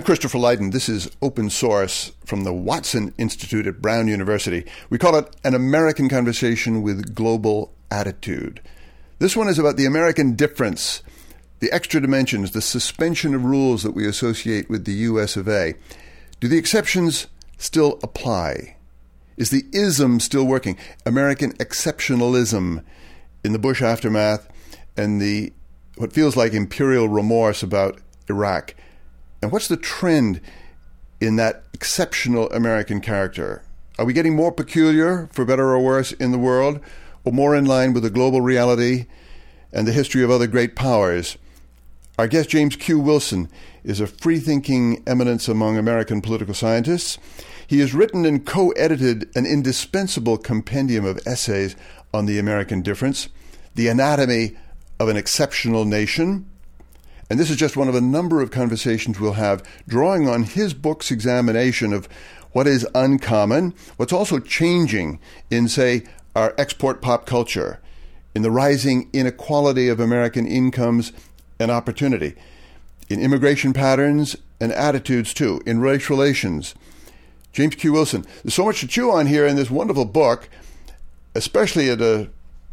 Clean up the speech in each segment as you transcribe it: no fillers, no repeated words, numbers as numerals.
Christopher Lydon. This is Open Source from the Watson Institute at Brown University. We call it An American Conversation with Global Attitude. This one is about the American difference, the extra dimensions, the suspension of rules that we associate with the U.S. of A. Do the exceptions still apply? Is the ism still working? American exceptionalism in the Bush aftermath and the what feels like imperial remorse about Iraq. And what's the trend in that exceptional American character? Are we getting more peculiar, for better or worse, in the world, or more in line with the global reality and the history of other great powers? Our guest, James Q. Wilson, is a free-thinking eminence among American political scientists. He has written and co-edited an indispensable compendium of essays on the American difference, The Anatomy of an Exceptional Nation. And this is just one of a number of conversations we'll have, drawing on his book's examination of what is uncommon, what's also changing in, say, our export pop culture, in the rising inequality of American incomes and opportunity, in immigration patterns and attitudes, too, in race relations. James Q. Wilson, there's so much to chew on here in this wonderful book, especially at a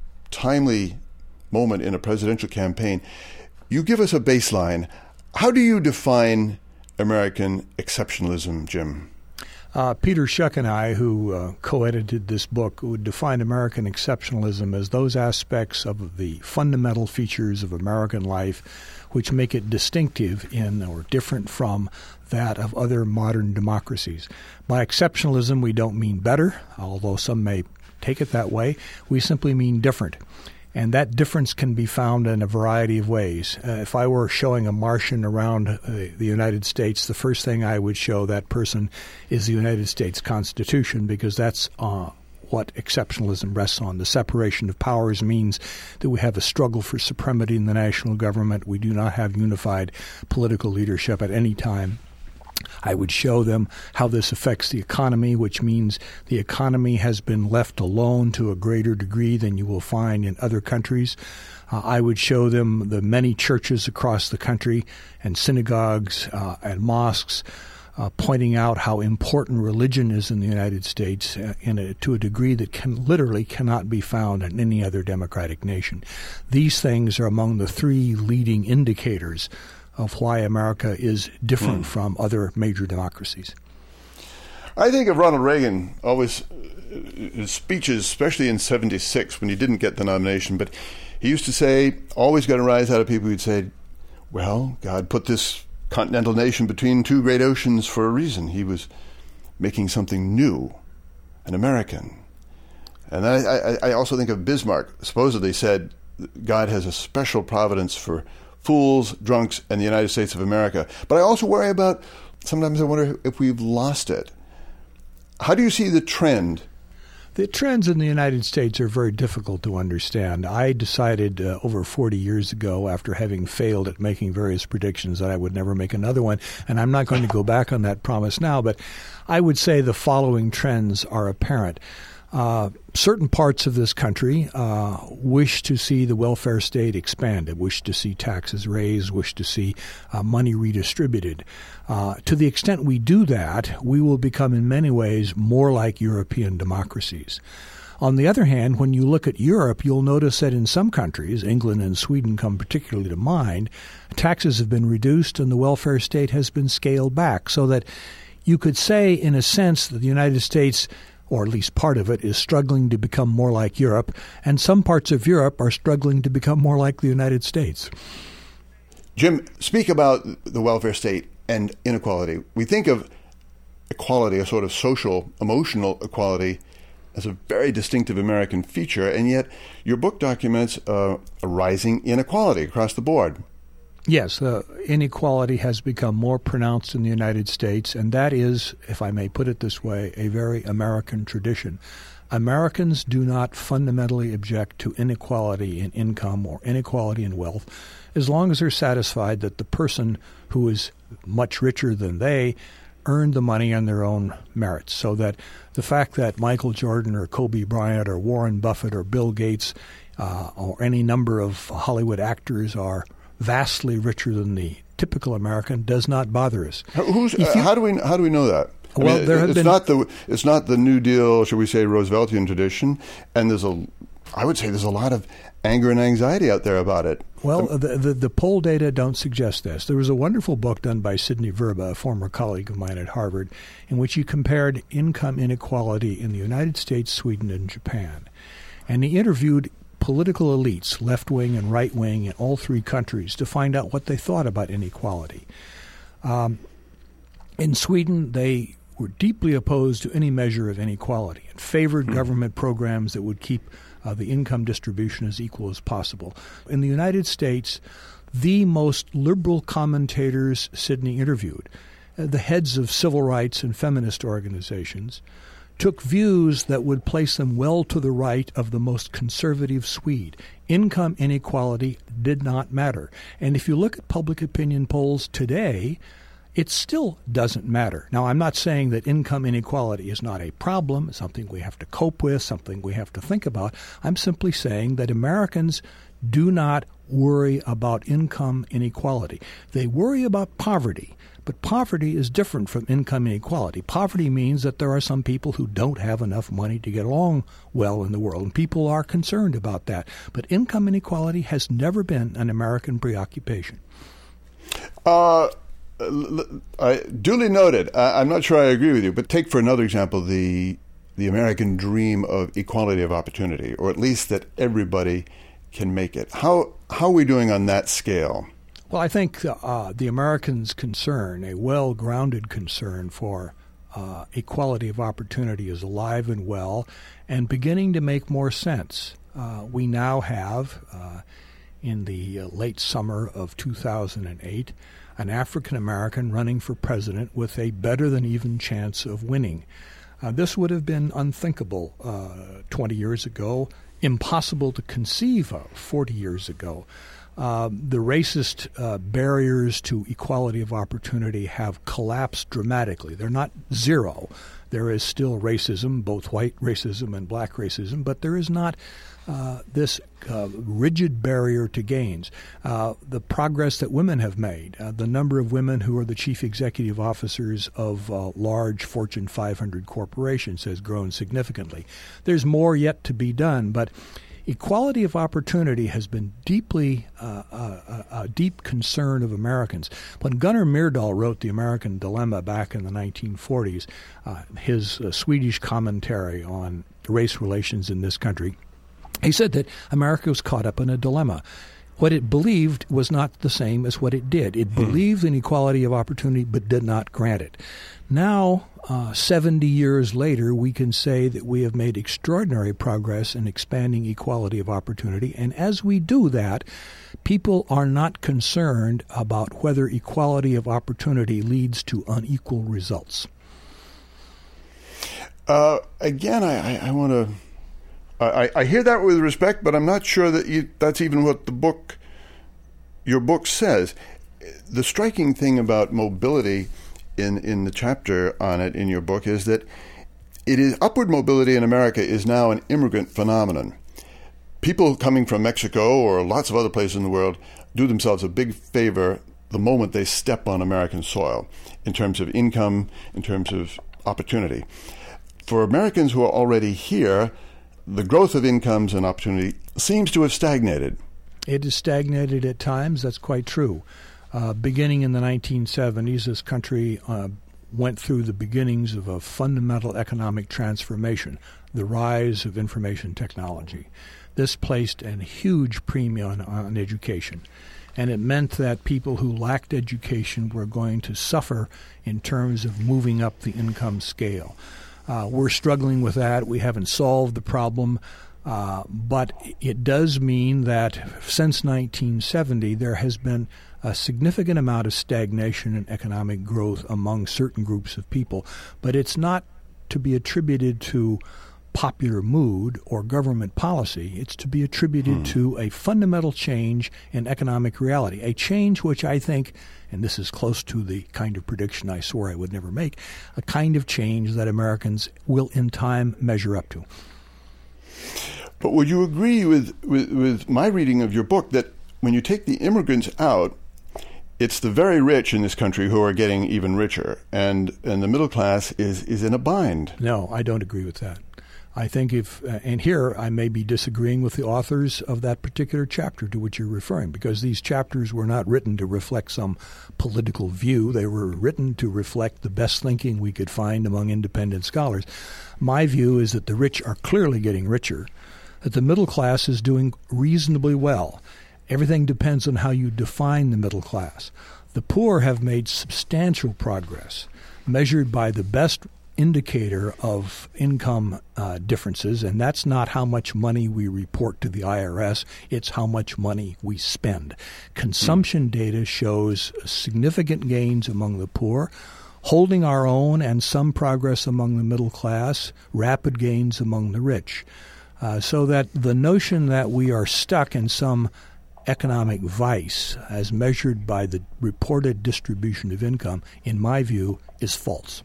timely moment in a presidential campaign. You give us a baseline. How do you define American exceptionalism, Jim? Peter Schuck and I, who co-edited this book, would define American exceptionalism as those aspects of the fundamental features of American life which make it distinctive in or different from that of other modern democracies. By exceptionalism, we don't mean better, although some may take it that way. We simply mean different. And that difference can be found in a variety of ways. If I were showing a Martian around the United States, the first thing I would show that person is the United States Constitution, because that's what exceptionalism rests on. The separation of powers means that we have a struggle for supremacy in the national government. We do not have unified political leadership at any time. I would show them how this affects the economy, which means the economy has been left alone to a greater degree than you will find in other countries. I would show them the many churches across the country and synagogues and mosques, pointing out how important religion is in the United States to a degree that literally cannot be found in any other democratic nation. These things are among the three leading indicators of why America is different from other major democracies. I think of Ronald Reagan, always his speeches, especially in 76 when he didn't get the nomination, but he used to say, always got a rise out of people who'd say, well, God put this continental nation between two great oceans for a reason. He was making something new, an American. And I also think of Bismarck, supposedly said, God has a special providence for fools, drunks, and the United States of America. But I also worry about, sometimes I wonder if we've lost it. How do you see the trend? The trends in the United States are very difficult to understand. I decided over 40 years ago, after having failed at making various predictions, that I would never make another one. And I'm not going to go back on that promise now, but I would say the following trends are apparent. Certain parts of this country wish to see the welfare state expanded, wish to see taxes raised, wish to see money redistributed. To the extent we do that, we will become in many ways more like European democracies. On the other hand, when you look at Europe, you'll notice that in some countries, England and Sweden come particularly to mind, taxes have been reduced and the welfare state has been scaled back, so that you could say, in a sense, that the United States, or at least part of it, is struggling to become more like Europe, and some parts of Europe are struggling to become more like the United States. Jim, speak about the welfare state and inequality. We think of equality, a sort of social, emotional equality, as a very distinctive American feature, and yet your book documents a rising inequality across the board. Yes, inequality has become more pronounced in the United States, and that is, if I may put it this way, a very American tradition. Americans do not fundamentally object to inequality in income or inequality in wealth, as long as they're satisfied that the person who is much richer than they earned the money on their own merits, so that the fact that Michael Jordan or Kobe Bryant or Warren Buffett or Bill Gates or any number of Hollywood actors are vastly richer than the typical American does not bother us. How do we know that? Well, it's not the New Deal, shall we say, Rooseveltian tradition, and I would say there's a lot of anger and anxiety out there about it. Well, the poll data don't suggest this. There was a wonderful book done by Sidney Verba, a former colleague of mine at Harvard, in which he compared income inequality in the United States, Sweden, and Japan. And he interviewed political elites, left-wing and right-wing, in all three countries to find out what they thought about inequality. In Sweden, they were deeply opposed to any measure of inequality and favored government programs that would keep the income distribution as equal as possible. In the United States, the most liberal commentators Sidney interviewed, the heads of civil rights and feminist organizations, took views that would place them well to the right of the most conservative Swede. Income inequality did not matter. And if you look at public opinion polls today, it still doesn't matter. Now, I'm not saying that income inequality is not a problem, something we have to cope with, something we have to think about. I'm simply saying that Americans do not worry about income inequality. They worry about poverty, but poverty is different from income inequality. Poverty means that there are some people who don't have enough money to get along well in the world, and people are concerned about that. But income inequality has never been an American preoccupation. Duly noted. I'm not sure I agree with you, but take for another example the American dream of equality of opportunity, or at least that everybody can make it. How are we doing on that scale? Well, I think the Americans' concern, a well-grounded concern for equality of opportunity, is alive and well and beginning to make more sense. We now have, in the late summer of 2008, an African American running for president with a better than even chance of winning. This would have been unthinkable 20 years ago, impossible to conceive of 40 years ago. The racist barriers to equality of opportunity have collapsed dramatically. They're not zero. There is still racism, both white racism and black racism, but there is not this rigid barrier to gains. The progress that women have made, the number of women who are the chief executive officers of large Fortune 500 corporations has grown significantly. There's more yet to be done, but equality of opportunity has been deeply a deep concern of Americans. When Gunnar Myrdal wrote The American Dilemma back in the 1940s, his Swedish commentary on race relations in this country, he said that America was caught up in a dilemma. What it believed was not the same as what it did. It believed in equality of opportunity but did not grant it. Now, 70 years later, we can say that we have made extraordinary progress in expanding equality of opportunity. And as we do that, people are not concerned about whether equality of opportunity leads to unequal results. Again, I want to... I hear that with respect, but I'm not sure that that's even what your book says. The striking thing about mobility in the chapter on it in your book is that upward mobility in America is now an immigrant phenomenon. People coming from Mexico or lots of other places in the world do themselves a big favor the moment they step on American soil in terms of income, in terms of opportunity. For Americans who are already here, the growth of incomes and opportunity seems to have stagnated. It has stagnated at times. That's quite true. Beginning in the 1970s, this country went through the beginnings of a fundamental economic transformation, the rise of information technology. This placed a huge premium on education, and it meant that people who lacked education were going to suffer in terms of moving up the income scale. We're struggling with that. We haven't solved the problem, but it does mean that since 1970, there has been a significant amount of stagnation in economic growth among certain groups of people, but it's not to be attributed to popular mood or government policy. It's to be attributed to a fundamental change in economic reality, a change which I think, and this is close to the kind of prediction I swore I would never make, a kind of change that Americans will in time measure up to. But would you agree with my reading of your book that when you take the immigrants out, it's the very rich in this country who are getting even richer, and the middle class is in a bind. No, I don't agree with that. I think and here I may be disagreeing with the authors of that particular chapter to which you're referring, because these chapters were not written to reflect some political view. They were written to reflect the best thinking we could find among independent scholars. My view is that the rich are clearly getting richer, that the middle class is doing reasonably well. Everything depends on how you define the middle class. The poor have made substantial progress, measured by the best indicator of income differences, and that's not how much money we report to the IRS, it's how much money we spend. Consumption data shows significant gains among the poor, holding our own and some progress among the middle class, rapid gains among the rich. So that the notion that we are stuck in some economic vice as measured by the reported distribution of income, in my view, is false.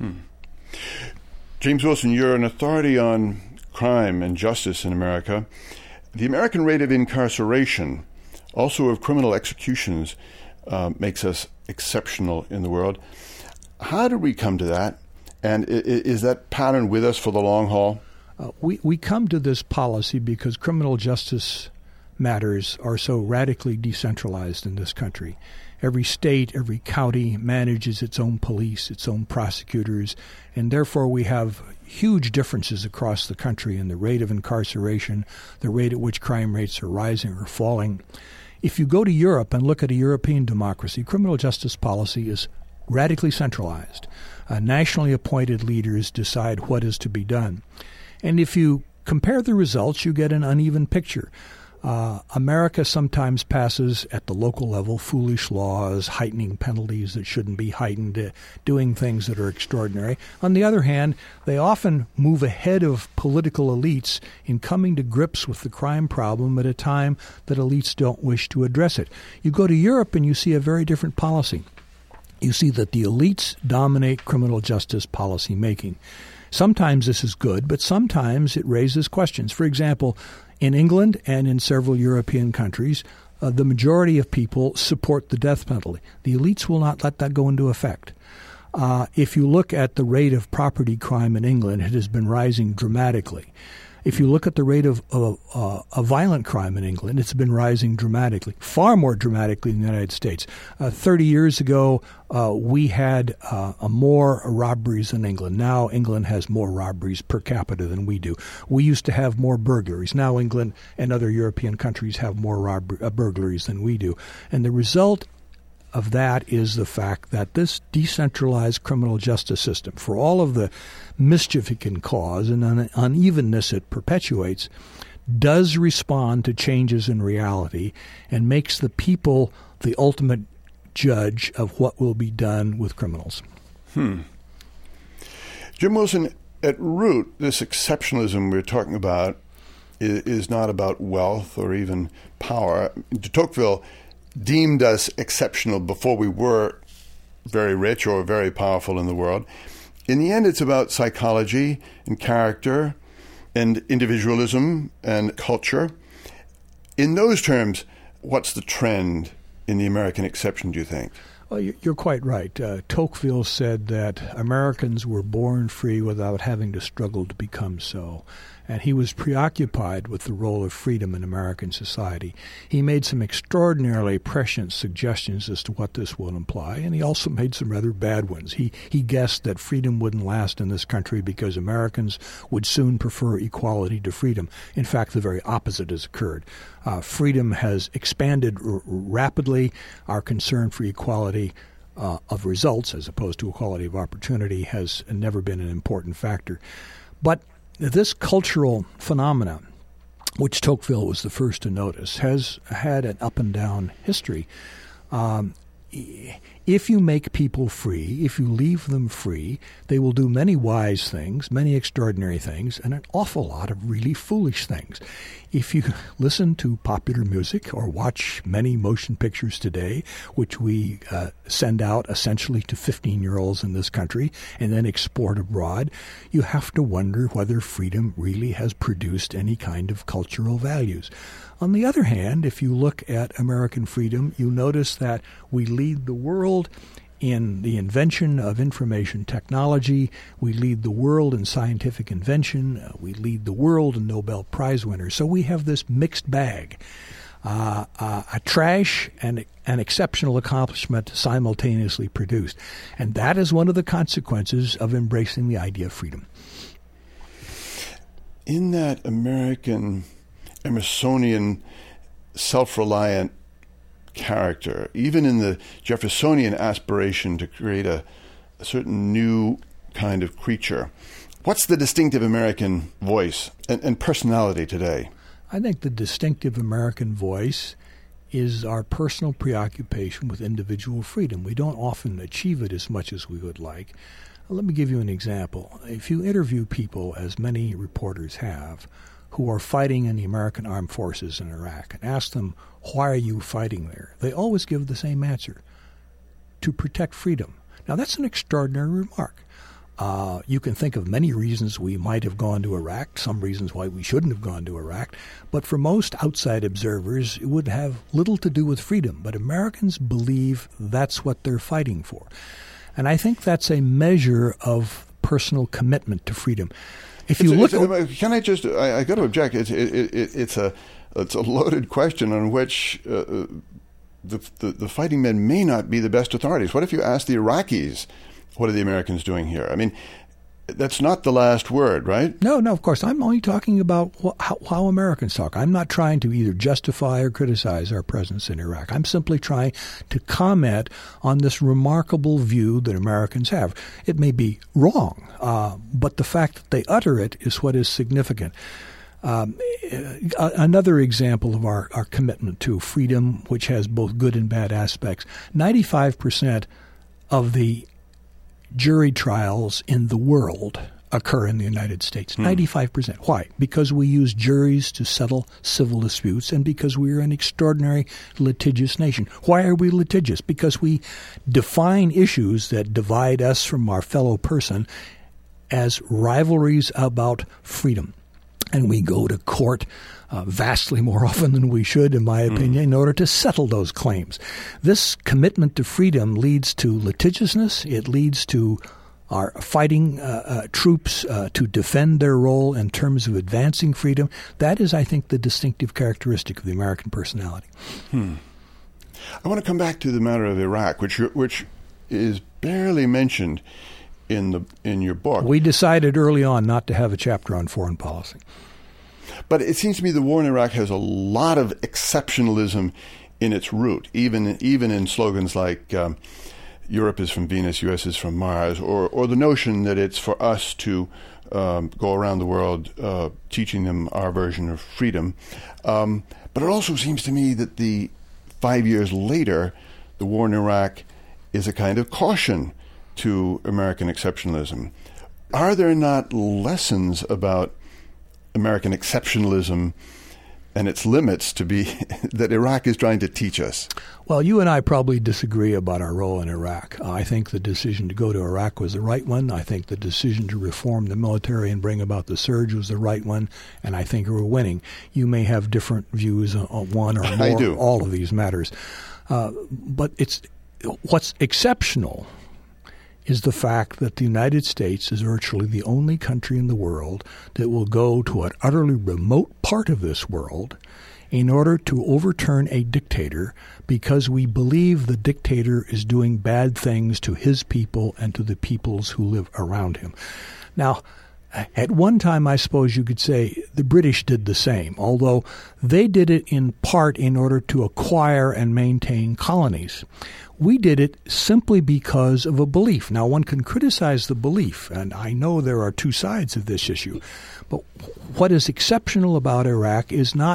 James Wilson, you're an authority on crime and justice in America. The American rate of incarceration, also of criminal executions, makes us exceptional in the world. How did we come to that? And is that pattern with us for the long haul? We come to this policy because criminal justice matters are so radically decentralized in this country. Every state, every county manages its own police, its own prosecutors, and therefore we have huge differences across the country in the rate of incarceration, the rate at which crime rates are rising or falling. If you go to Europe and look at a European democracy, criminal justice policy is radically centralized. Nationally appointed leaders decide what is to be done. And if you compare the results, you get an uneven picture. America sometimes passes at the local level foolish laws, heightening penalties that shouldn't be heightened, doing things that are extraordinary. On the other hand, they often move ahead of political elites in coming to grips with the crime problem at a time that elites don't wish to address it. You go to Europe and you see a very different policy. You see that the elites dominate criminal justice policy making. Sometimes this is good, but sometimes it raises questions. For example, in England and in several European countries, the majority of people support the death penalty. The elites will not let that go into effect. If you look at the rate of property crime in England, it has been rising dramatically. If you look at the rate of violent crime in England, it's been rising dramatically, far more dramatically in the United States. 30 years ago, we had more robberies in England. Now England has more robberies per capita than we do. We used to have more burglaries. Now England and other European countries have more burglaries than we do. And the result of that is the fact that this decentralized criminal justice system, for all of the mischief it can cause and unevenness it perpetuates, does respond to changes in reality and makes the people the ultimate judge of what will be done with criminals. Jim Wilson, at root, this exceptionalism we're talking about is not about wealth or even power. De Tocqueville deemed us exceptional before we were very rich or very powerful in the world. In the end, it's about psychology and character and individualism and culture. In those terms, what's the trend in the American exception, do you think? Well, you're quite right. Tocqueville said that Americans were born free without having to struggle to become so. And he was preoccupied with the role of freedom in American society. He made some extraordinarily prescient suggestions as to what this would imply, and he also made some rather bad ones. He guessed that freedom wouldn't last in this country because Americans would soon prefer equality to freedom. In fact, the very opposite has occurred. Freedom has expanded rapidly. Our concern for equality of results, as opposed to equality of opportunity, has never been an important factor. But this cultural phenomenon, which Tocqueville was the first to notice, has had an up and down history. if you make people free, if you leave them free, they will do many wise things, many extraordinary things, and an awful lot of really foolish things. If you listen to popular music or watch many motion pictures today, which we send out essentially to 15-year-olds in this country and then export abroad, you have to wonder whether freedom really has produced any kind of cultural values. On the other hand, if you look at American freedom, you notice that we lead the world in the invention of information technology. We lead the world in scientific invention. We lead the world in Nobel Prize winners. So we have this mixed bag, a trash and an exceptional accomplishment simultaneously produced. And that is one of the consequences of embracing the idea of freedom. In that American Emersonian self-reliant character, even in the Jeffersonian aspiration to create a certain new kind of creature, what's the distinctive American voice and personality today? I think the distinctive American voice is our personal preoccupation with individual freedom. We don't often achieve it as much as we would like. Let me give you an example. If you interview people, as many reporters have, who are fighting in the American armed forces in Iraq and ask them, why are you fighting there? They always give the same answer: to protect freedom. Now, that's an extraordinary remark. You can think of many reasons we might have gone to Iraq, some reasons why we shouldn't have gone to Iraq, but for most outside observers, it would have little to do with freedom. But Americans believe that's what they're fighting for. And I think that's a measure of personal commitment to freedom. If you look, can I just? I got to object. It's a loaded question on which the fighting men may not be the best authorities. What if you ask the Iraqis, what are the Americans doing here? I mean, that's not the last word, right? No, of course. I'm only talking about how Americans talk. I'm not trying to either justify or criticize our presence in Iraq. I'm simply trying to comment on this remarkable view that Americans have. It may be wrong, but the fact that they utter it is what is significant. Another example of our commitment to freedom, which has both good and bad aspects, 95% of the jury trials in the world occur in the United States. 95%. Why? Because we use juries to settle civil disputes and because we are an extraordinary litigious nation. Why are we litigious? Because we define issues that divide us from our fellow person as rivalries about freedom. And we go to court vastly more often than we should, in my opinion, in order to settle those claims. This commitment to freedom leads to litigiousness. It leads to our fighting troops to defend their role in terms of advancing freedom. That is, I think, the distinctive characteristic of the American personality. I want to come back to the matter of Iraq, which is barely mentioned in your book. We decided early on not to have a chapter on foreign policy. But it seems to me the war in Iraq has a lot of exceptionalism in its root, even in slogans like Europe is from Venus, US is from Mars, or the notion that it's for us to go around the world teaching them our version of freedom. But it also seems to me that 5 years later, the war in Iraq is a kind of caution to American exceptionalism. Are there not lessons about American exceptionalism and its limits to be that Iraq is trying to teach us? Well, you and I probably disagree about our role in Iraq. I think the decision to go to Iraq was the right one. I think the decision to reform the military and bring about the surge was the right one, and I think we're winning. You may have different views on one or more. I do. All of these matters. But what's exceptional is the fact that the United States is virtually the only country in the world that will go to an utterly remote part of this world in order to overturn a dictator because we believe the dictator is doing bad things to his people and to the peoples who live around him. Now, at one time, I suppose you could say the British did the same, although they did it in part in order to acquire and maintain colonies. We did it simply because of a belief. Now, one can criticize the belief, and I know there are two sides of this issue. But what is exceptional about Iraq is not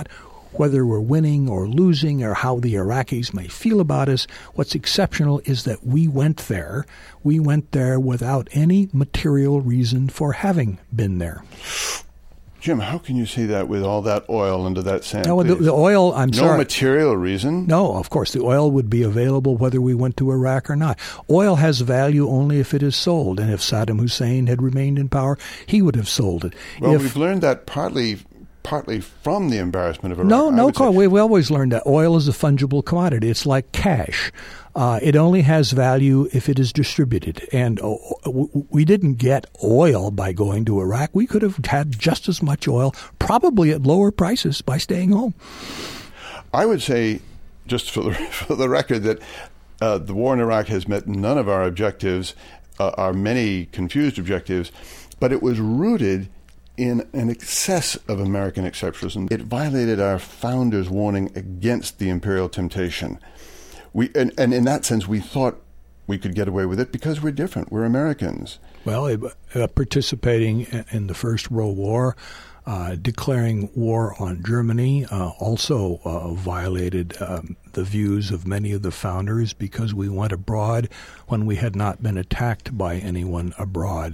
whether we're winning or losing or how the Iraqis may feel about us, what's exceptional is that we went there. We went there without any material reason for having been there. Jim, how can you say that with all that oil under that sand? No, the oil, No material reason? No, of course. The oil would be available whether we went to Iraq or not. Oil has value only if it is sold. And if Saddam Hussein had remained in power, he would have sold it. Well, we've learned that partly from the embarrassment of Iraq. No, we've always learned that oil is a fungible commodity. It's like cash. It only has value if it is distributed. And we didn't get oil by going to Iraq. We could have had just as much oil, probably at lower prices, by staying home. I would say, just for the record, that the war in Iraq has met none of our objectives, our many confused objectives, but it was rooted in an excess of American exceptionalism. It violated our founders' warning against the imperial temptation. And in that sense, we thought we could get away with it because we're different. We're Americans. Well, participating in the First World War, declaring war on Germany also violated the views of many of the founders because we went abroad when we had not been attacked by anyone abroad.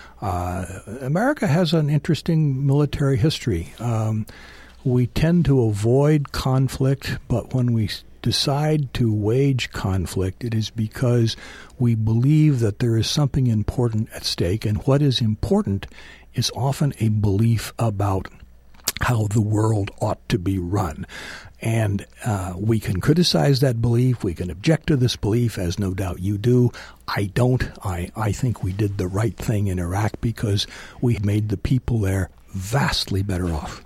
America has an interesting military history. We tend to avoid conflict, but when we decide to wage conflict, it is because we believe that there is something important at stake, and what is important is often a belief about how the world ought to be run. And we can criticize that belief. We can object to this belief, as no doubt you do. I don't. I think we did the right thing in Iraq because we made the people there vastly better off.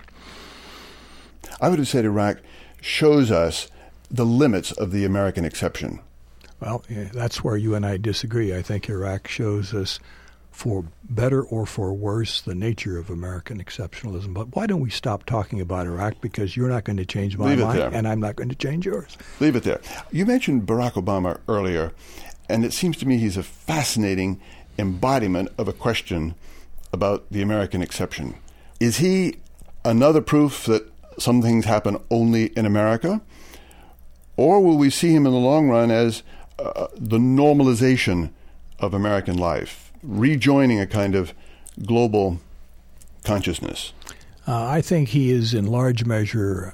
I would have said Iraq shows us the limits of the American exception. Well, that's where you and I disagree. I think Iraq shows us, for better or for worse, the nature of American exceptionalism. But why don't we stop talking about Iraq, because you're not going to change my mind and I'm not going to change yours. Leave it there. You mentioned Barack Obama earlier, and it seems to me he's a fascinating embodiment of a question about the American exception. Is he another proof that some things happen only in America? Or will we see him in the long run as the normalization of American life, rejoining a kind of global consciousness? I think he is in large measure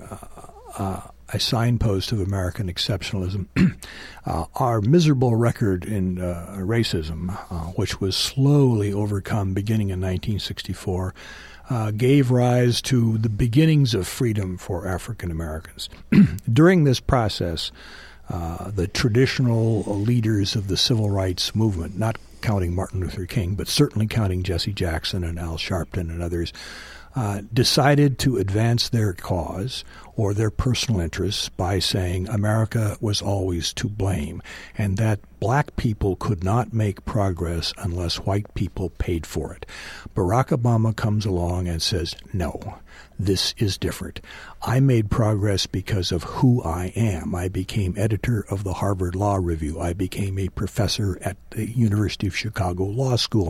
a signpost of American exceptionalism. Our miserable record in racism, which was slowly overcome beginning in 1964, gave rise to the beginnings of freedom for African Americans. During this process, the traditional leaders of the civil rights movement, not counting Martin Luther King, but certainly counting Jesse Jackson and Al Sharpton and others, decided to advance their cause or their personal interests by saying America was always to blame and that black people could not make progress unless white people paid for it. Barack Obama comes along and says, no, this is different. I made progress because of who I am. I became editor of the Harvard Law Review. I became a professor at the University of Chicago Law School.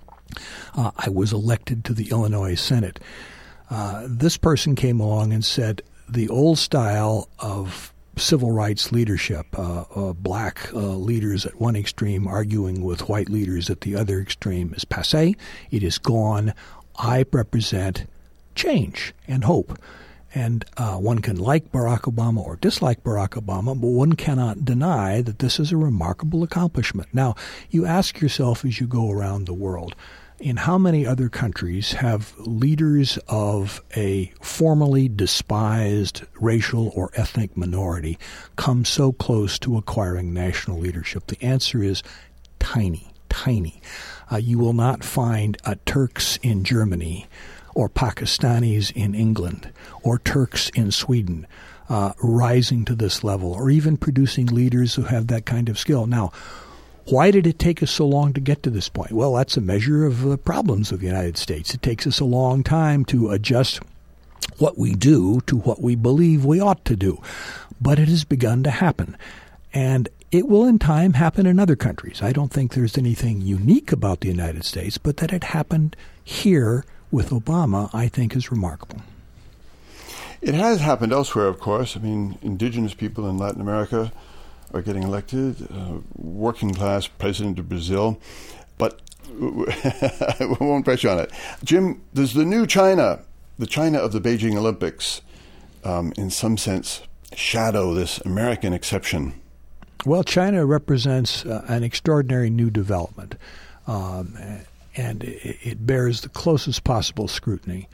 I was elected to the Illinois Senate. This person came along and said the old style of civil rights leadership, black leaders at one extreme arguing with white leaders at the other extreme, is passé. It is gone. I represent change and hope. And one can like Barack Obama or dislike Barack Obama, but one cannot deny that this is a remarkable accomplishment. Now, you ask yourself as you go around the world, in how many other countries have leaders of a formerly despised racial or ethnic minority come so close to acquiring national leadership? The answer is tiny. You will not find Turks in Germany or Pakistanis in England or Turks in Sweden rising to this level or even producing leaders who have that kind of skill. Now, why did it take us so long to get to this point? Well, that's a measure of the problems of the United States. It takes us a long time to adjust what we do to what we believe we ought to do. But it has begun to happen. And it will in time happen in other countries. I don't think there's anything unique about the United States, but that it happened here with Obama, I think, is remarkable. It has happened elsewhere, of course. I mean, indigenous people in Latin America are getting elected, working class president of Brazil, but we won't press you on it. Jim, does the new China, the China of the Beijing Olympics, in some sense shadow this American exception? Well, China represents an extraordinary new development, and it bears the closest possible scrutiny.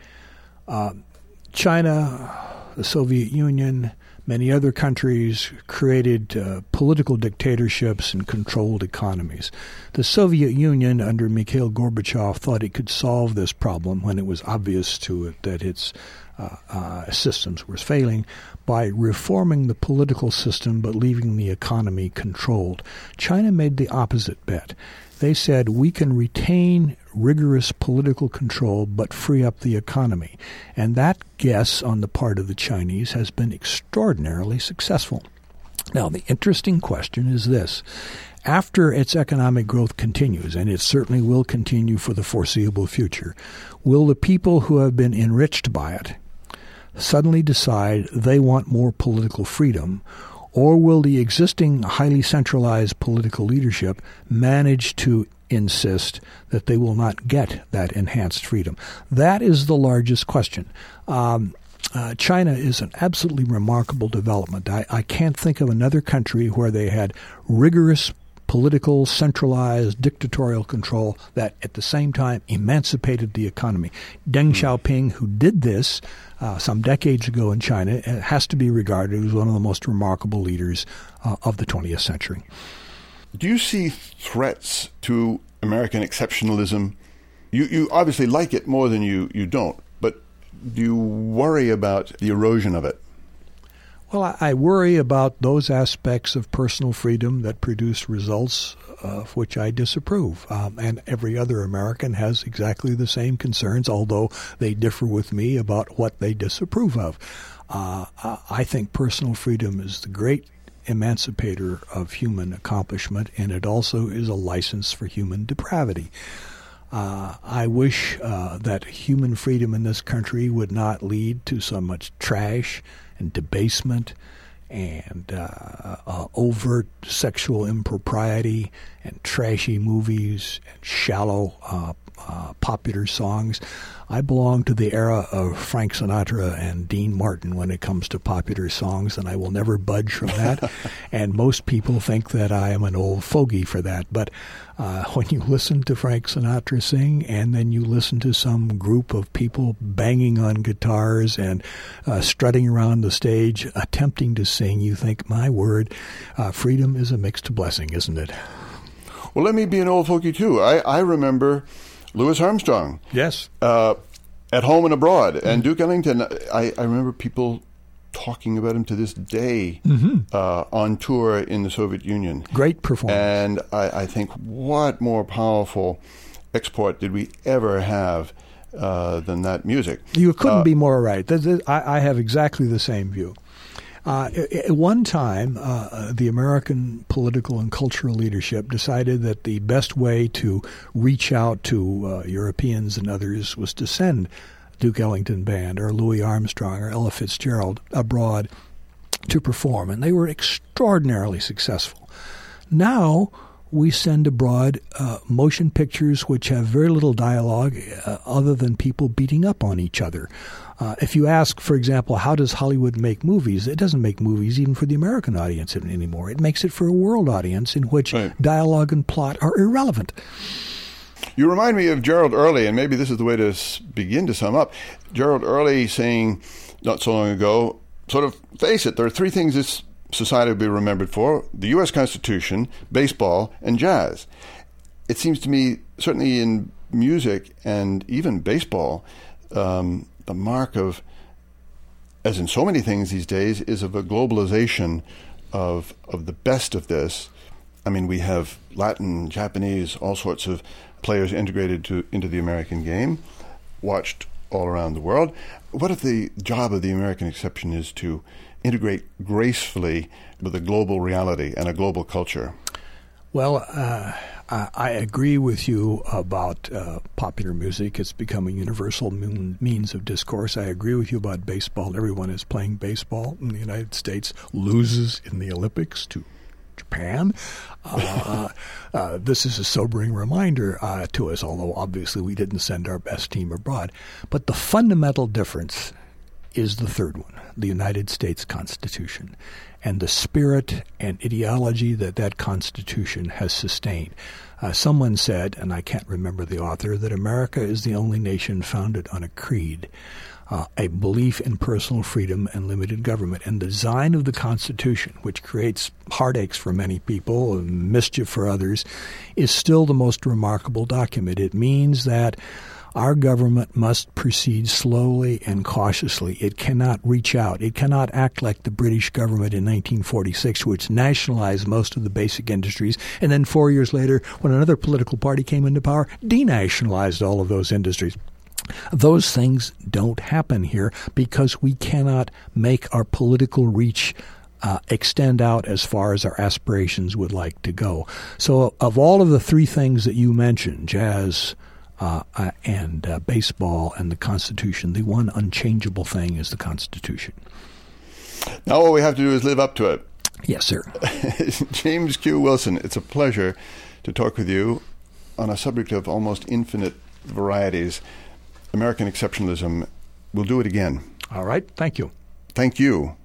China, the Soviet Union, many other countries created political dictatorships and controlled economies. The Soviet Union, under Mikhail Gorbachev, thought it could solve this problem when it was obvious to it that its systems were failing by reforming the political system but leaving the economy controlled. China made the opposite bet. They said, we can retain rigorous political control but free up the economy. And that guess on the part of the Chinese has been extraordinarily successful. Now, the interesting question is this. After its economic growth continues, and it certainly will continue for the foreseeable future, will the people who have been enriched by it suddenly decide they want more political freedom, or will the existing highly centralized political leadership manage to insist that they will not get that enhanced freedom? That is the largest question. China is an absolutely remarkable development. I can't think of another country where they had rigorous political, centralized, dictatorial control that at the same time emancipated the economy. Deng Xiaoping, who did this some decades ago in China, has to be regarded as one of the most remarkable leaders of the 20th century. Do you see threats to American exceptionalism? You obviously like it more than you don't, but do you worry about the erosion of it? Well, I worry about those aspects of personal freedom that produce results of which I disapprove. And every other American has exactly the same concerns, although they differ with me about what they disapprove of. I think personal freedom is the great emancipator of human accomplishment, and it also is a license for human depravity. I wish that human freedom in this country would not lead to so much trash and debasement and overt sexual impropriety and trashy movies and shallow popular songs. I belong to the era of Frank Sinatra and Dean Martin when it comes to popular songs, and I will never budge from that. And most people think that I am an old fogey for that. But when you listen to Frank Sinatra sing, and then you listen to some group of people banging on guitars and strutting around the stage attempting to sing, you think, my word, freedom is a mixed blessing, isn't it? Well, let me be an old fogey, too. I remember Louis Armstrong. Yes. At home and abroad. And Duke Ellington, I remember people talking about him to this day on tour in the Soviet Union. Great performance. And I think, what more powerful export did we ever have than that music? You couldn't be more right. I have exactly the same view. At one time, the American political and cultural leadership decided that the best way to reach out to Europeans and others was to send Duke Ellington Band or Louis Armstrong or Ella Fitzgerald abroad to perform, and they were extraordinarily successful. Now we send abroad motion pictures which have very little dialogue other than people beating up on each other. If you ask, for example, how does Hollywood make movies, it doesn't make movies even for the American audience anymore. It makes it for a world audience in which dialogue and plot are irrelevant. You remind me of Gerald Early, and maybe this is the way to begin to sum up. Gerald Early saying not so long ago, sort of face it, there are three things this society will be remembered for: the U.S. Constitution, baseball, and jazz. It seems to me, certainly in music and even baseball, the mark of, as in so many things these days, is of a globalization of the best of this. I mean, we have Latin, Japanese, all sorts of players integrated into the American game, watched all around the world. What if the job of the American exception is to integrate gracefully with a global reality and a global culture? Well, I agree with you about popular music. It's become a universal means of discourse. I agree with you about baseball. Everyone is playing baseball in the United States, loses in the Olympics to Japan. This is a sobering reminder to us, although obviously we didn't send our best team abroad. But the fundamental difference is the third one, the United States Constitution, and the spirit and ideology that Constitution has sustained. Someone said, and I can't remember the author, that America is the only nation founded on a creed, a belief in personal freedom and limited government. And the design of the Constitution, which creates heartaches for many people and mischief for others, is still the most remarkable document. It means that our government must proceed slowly and cautiously. It cannot reach out. It cannot act like the British government in 1946, which nationalized most of the basic industries, and then 4 years later, when another political party came into power, denationalized all of those industries. Those things don't happen here because we cannot make our political reach extend out as far as our aspirations would like to go. So of all of the three things that you mentioned, jazz, and baseball and the Constitution, the one unchangeable thing is the Constitution. Now all we have to do is live up to it. Yes, sir. James Q. Wilson, it's a pleasure to talk with you on a subject of almost infinite varieties, American exceptionalism. We'll do it again. All right. Thank you. Thank you.